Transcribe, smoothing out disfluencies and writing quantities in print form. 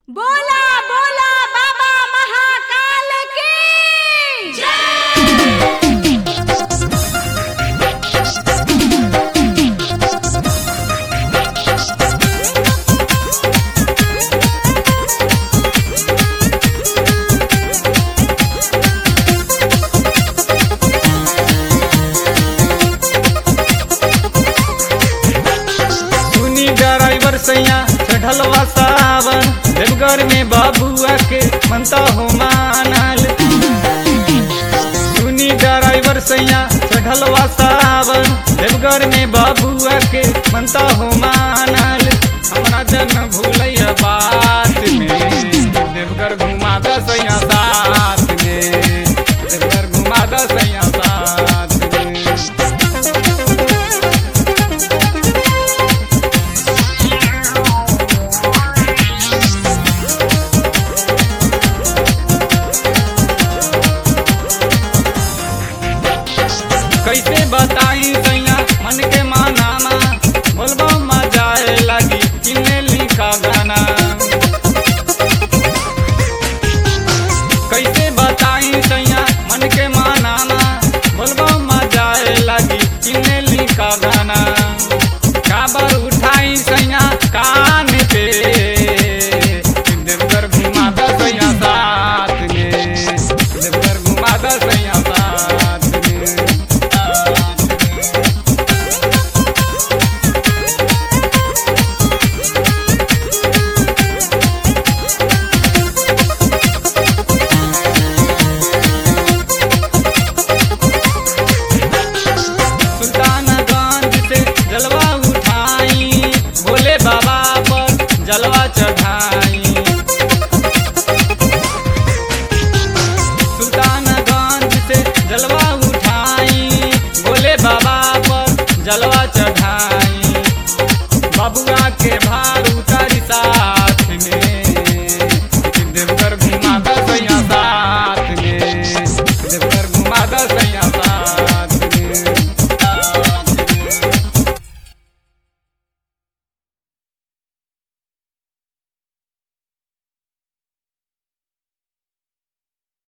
बोला बोला बाबा महाकाल की सुनी ड्राइवर सैया चढ़लवा सावन देवघर में बाबुआ के मनता हो मानल। सुनी ड्राइवर सैया चढ़लवा सावन देवघर में बाबुआ के मनता हो मानल। हमरा जन भूलैया बात में देवघर घुमा द सैया साथ में, देवघर घुमा द सैया साथ में। कैसे बताई सैया मन के मानामा बोलबो मजा लगी किन्ने लिखा गाना। कैसे बताई सैया मन के मानामा बोलबो मजा लगी किन्ने लिखा गाना। काबर उठाई सैया कान पे देवघर घुमा द सैया साथ में, देवघर घुमा द सैया साथ में। सुल्तानगंज से जलवा उठाई भोले बाबा पर जलवा चढ़ाई। सुल्तानगंज से जलवा उठाई भोले बाबा पर जलवा चढ़ाई।